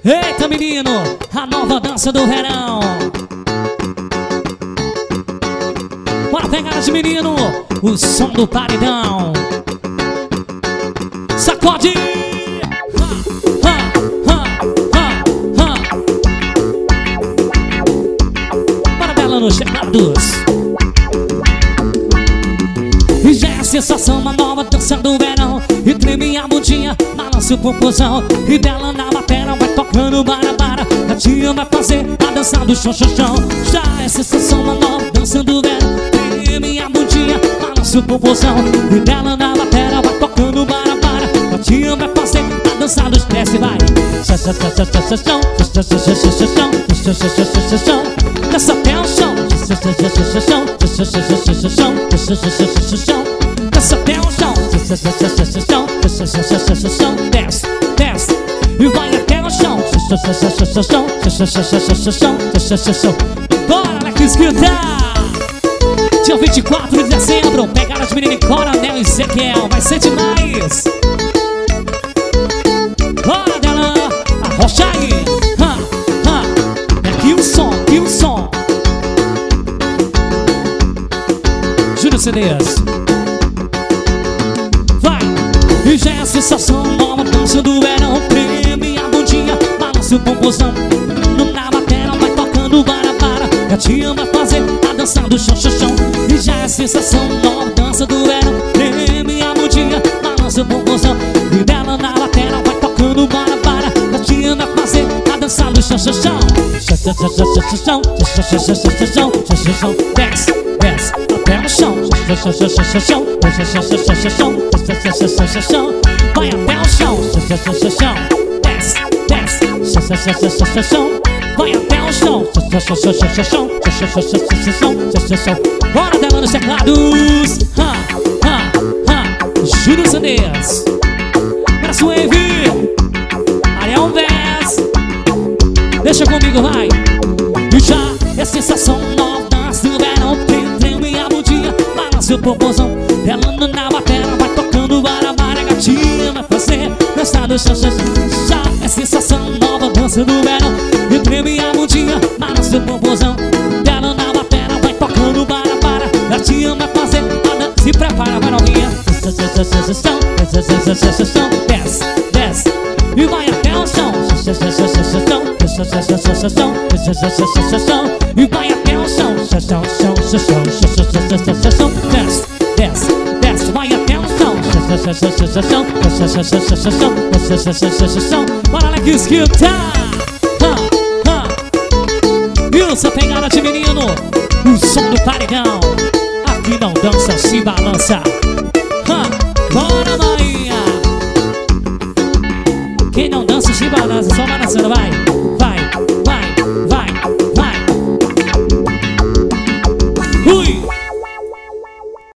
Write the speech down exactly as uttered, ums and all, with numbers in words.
Eita, menino, a nova dança do verão. Bora pegar de menino, o som do paredão. Sacode! Ha, ha, ha, ha, ha. Bora dela nos teclados. E já é a sensação, uma nova dança do verão. E treme a bundinha, balança o popozão. E dela na bateria vai tocando bara-bara. A tia vai fazer a dança do chão-chão-chão. Já é a sensação, uma nova dança do verão. Treme a bundinha, balança o popozão. E dela na bateria vai tocando bara-bara. A tia vai fazer a dança dos desce, vai. Chão-chão-chão-chão-chão, chão-chão-chão-chão-chão, chão-chão-chão-chão-chão. Desce até o chão. Chão-chão-chão-chão-chão, chão-chão-chão-chão-chão, chão-chão-chão-chão. Desce até o chão. Chão-chão-chão-chão-chão, chão-chão-chão-chão-chão. Desce, desce e vai até o chão. Chão-chão-chão-chão-chão, chão-chão-chão-chão-chão, chão-chão-chão-chão. Bora, Alex, escuta! Dia vinte e quatro de dezembro, pegaram as meninas em Coronel e Ezequiel. Vai ser demais! Bora dela, arrocha aí! Ha, ha. E aqui o som, aqui o som. Júlio C Ds. Vai! E já é a sensação, nova dança do verão. Treme a bundinha, balança o popozão. Na bateria vai tocando bara-bara. Gatinha vai fazer a dança do chão-chão-chão. E já é a sensação, nova dança do verão. Treme a bundinha, balança o popozão. E dela na bateria vai tocando bara-bara. Gatinha vai fazer a dança do chão-chão-chão. Chão-chão-chão-chão-chão, chão-chão-chão-chão-chão, chão-chão-chão. Desce, desce até o chão. Chão-chão-chão-chão-chão, chão-chão-chão-chão-chão, chão-chão-chão-chão-chão. Vai até o chão. Chão-chão-chão-chão. Desce, desce, chão-chão-chão-chão-chão. Vai até o chão. Chão-chão-chão-chão-chão, chão-chão-chão-chão-chão, chão-chão-chão. Bora dela nos teclados. Ha, ha, ha. Júlio C Ds. Braço Wave. Ariel Vez. Deixa comigo, vai. E já é sensação, nova dança do verão. Treme a bundinha, balança o popozão. Ela na bateria vai tocando bara-bara. Gatinha vai fazer dança do chão-chão-chão. Já é sensação, nova dança do verão. E treme a bundinha, balança o popozão. Ela na bateria vai tocando bara-bara. Gatinha vai fazer a dança. Se prepara, vai novinha. Desce, desce e vai até o chão. E vai até o chão. Desce, desce, desce, vai até o chão. Bora, Alex, escuta! Wilson, pegada de menino, o som do paredão. Aqui não dança, se balança. Bora, Maria! Quem não dança, se balança, só balançando, vai.